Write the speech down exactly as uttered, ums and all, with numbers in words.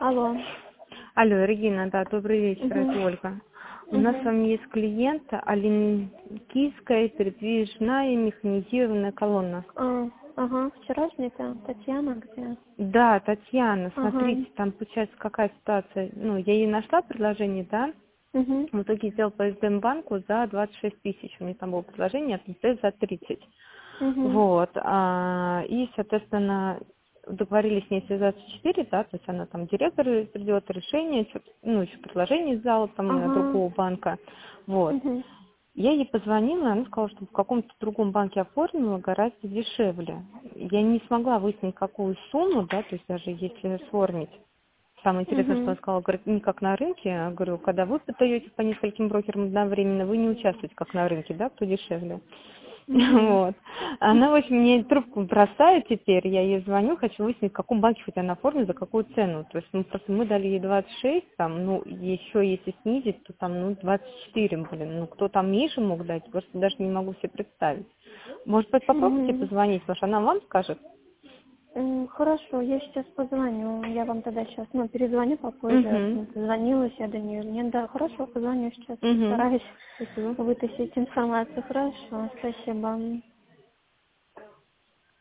Алло. Алло, Регина, да, добрый вечер, Угу. это Ольга. У нас с Угу. вами есть клиент, олимпийская передвижная механизированная колонна. А, ага, вчерашняя-то Татьяна где? Да, Татьяна, Ага. смотрите, там получается какая ситуация. Ну, я ей нашла предложение, да, Угу. в итоге сделал по СДМ-банку за двадцать шесть тысяч. У меня там было предложение, от МТС за тридцать. Угу. Вот, а, и, соответственно, договорились с ней связаться в четыре, да, то есть она там директор придет, решение, чё- ну, еще предложение взяла там от Ага. другого банка, вот. Угу. Я ей позвонила, она сказала, что в каком-то другом банке оформила гораздо дешевле. Я не смогла выяснить, какую сумму, да, то есть даже если оформить. Самое интересное, что Угу. она сказала, говорит, не как на рынке, я говорю, когда вы подаете по нескольким брокерам одновременно, вы не участвуете как на рынке, да, кто дешевле. Угу. Вот. Она, в общем, мне трубку бросает теперь, я ей звоню, хочу выяснить, в каком банке хоть она оформит, за какую цену. То есть, ну, просто мы дали ей двадцать шесть, там, ну, еще если снизить, то там, ну, двадцать четыре, блин. Ну, кто там меньше мог дать, просто даже не могу себе представить. Может быть, попробуйте Угу. позвонить, может, она вам скажет? М, Хорошо, я сейчас позвоню. Я вам тогда сейчас, ну, перезвоню попозже. Угу. Ну, Дозвонилась я до нее. Нет, да, хорошо, позвоню сейчас. Угу. Постараюсь Спасибо. вытащить информацию. Хорошо, спасибо.